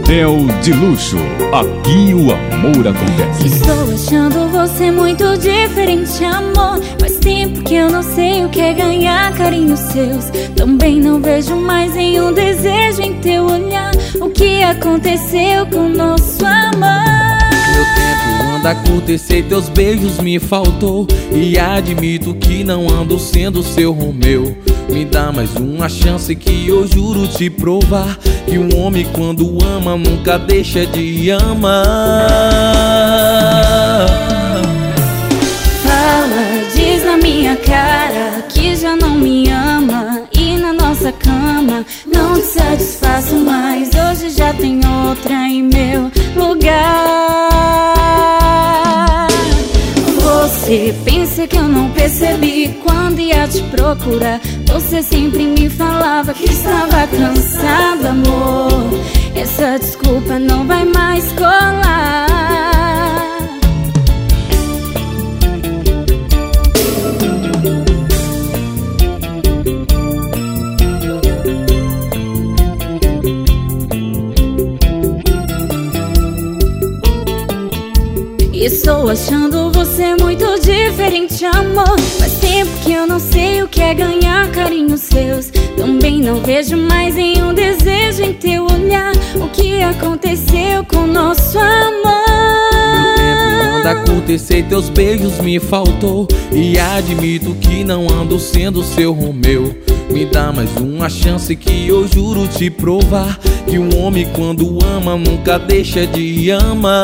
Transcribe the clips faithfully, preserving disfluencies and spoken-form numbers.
Motel de luxo, aqui o amor acontece. Estou achando você muito diferente, amor. Faz tempo que eu não sei o que é ganhar carinhos seus. Também não vejo mais nenhum desejo em teu olhar. O que aconteceu com nosso amor? Meu tempo anda curto e sei teus beijos me faltou. E admito que não ando sendo seu Romeu. Me dá mais uma chance que eu juro te provar que um homem quando ama nunca deixa de amar. Fala, diz na minha cara que já não me ama. E na nossa cama não te satisfaço mais. Hoje já tem outra em meu lugar. Você pensa que eu não percebi quando ia te procurar. Você sempre me falava que estava cansado, amor. Essa desculpa não vai mais colar. Estou achando você muito diferente, amor. Faz tempo que eu não sei o que é ganhar carinhos seus. Também não vejo mais nenhum desejo em teu olhar. O que aconteceu com nosso amor? Meu tempo anda curto e sei teus beijos me faltou. E admito que não ando sendo seu Romeu. Me dá mais uma chance que eu juro te provar que um homem quando ama nunca deixa de amar.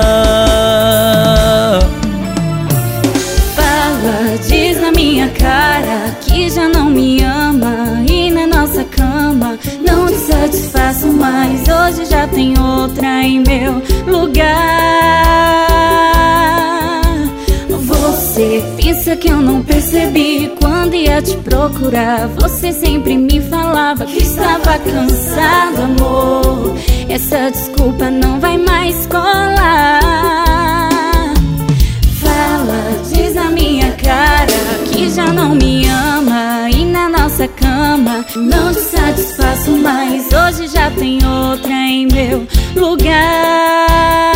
Fala, diz na minha cara que já não me ama. E na nossa cama não te satisfaço mais. Hoje já tem outra em meu lugar. Você pensa que eu não percebi quando ia te procurar. Você sempre me falava que estava cansado, amor. Essa desculpa não vai mais colar. Fala, diz na minha cara que já não me ama. E na nossa cama não te satisfaço mais. Hoje já tem outra em meu lugar.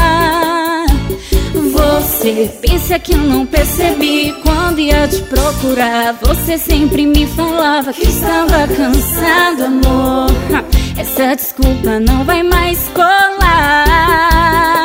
Você pensa que eu não percebi quando ia te procurar. Você sempre me falava que estava cansado, amor. Essa desculpa não vai mais colar.